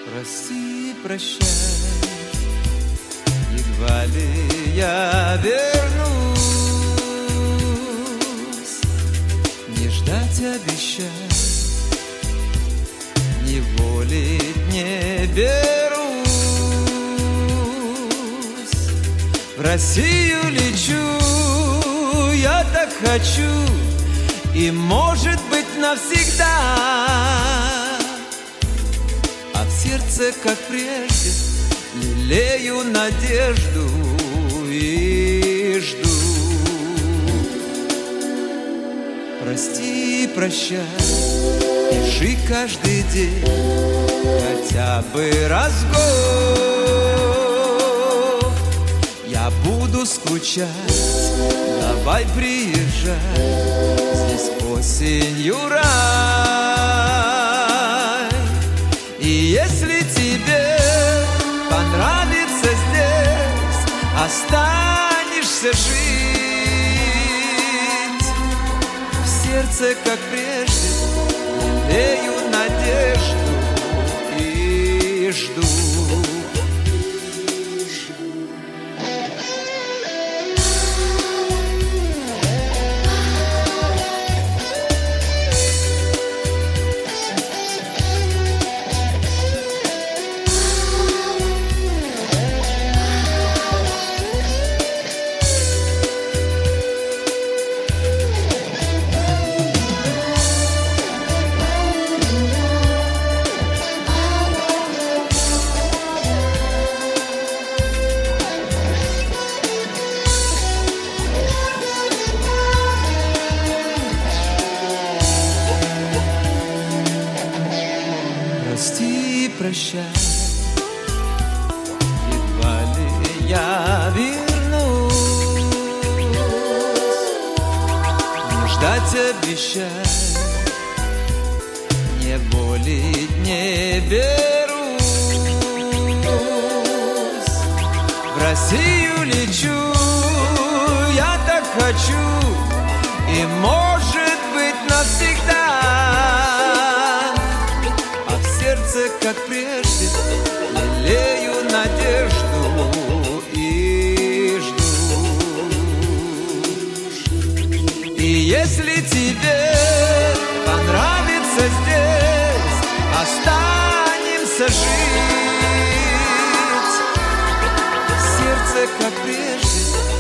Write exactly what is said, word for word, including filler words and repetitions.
Прости, прощай, едва ли я вернусь. Не ждать обещай, не волить не берусь. В Россию лечу, я так хочу, и может быть навсегда. А в сердце, как прежде, лелею надежду и жду. Прости, прощай, пиши каждый день хотя бы раз в год. Я буду скучать, давай приезжай, здесь осенью рай. И если тебе понравится здесь, останешься жить. В сердце, как прежде, лелею надежду и жду. Прости, прощай, едва ли я вернусь. Не ждать обещай, не болеть не берусь. В Россию лечу, я так хочу, и может быть навсегда. Как прежде, лелею надежду и жду. И если тебе понравится здесь, останемся жить. Сердце, как прежде,